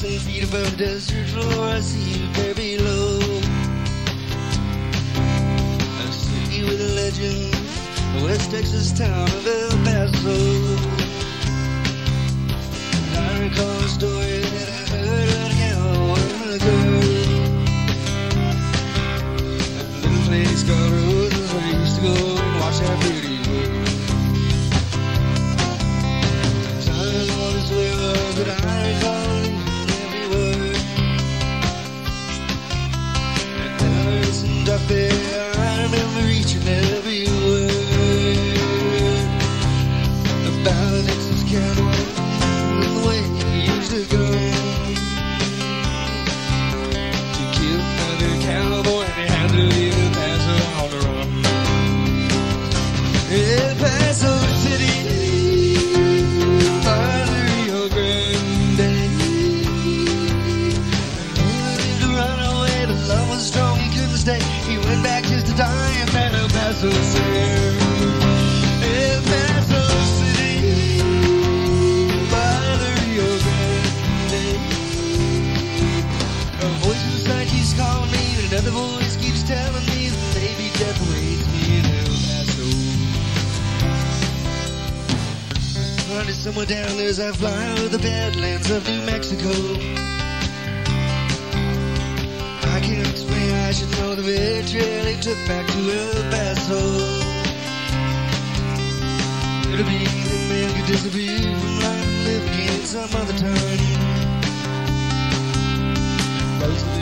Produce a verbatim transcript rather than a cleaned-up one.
thousand feet above the desert floor, I see you there below. A city with a legend, the West Texas town of El Paso. I recall a story that I heard on a cowboy girl. A little place called Roses where I used to go and watch that beauty world. Time on this river, but I recall every word. And then I listened up there, I remember reaching every word about a Texas cowboy and the way he used to go to kill another cowboy, and he had to leave El Paso on the run. El Paso City, by the Rio Grande. And he lived to run away, but love was strong, he couldn't stay. He went back just to die, and then El Paso City. El Paso City, by the Rio Grande. A voice inside keeps calling me, and another voice keeps telling me that maybe death awaits me in El Paso. Running somewhere down there as I fly over the badlands of New Mexico. I can't explain, I should know the red trail he took back to El Paso. It'll be the man could disappear from life and live again some other time. Those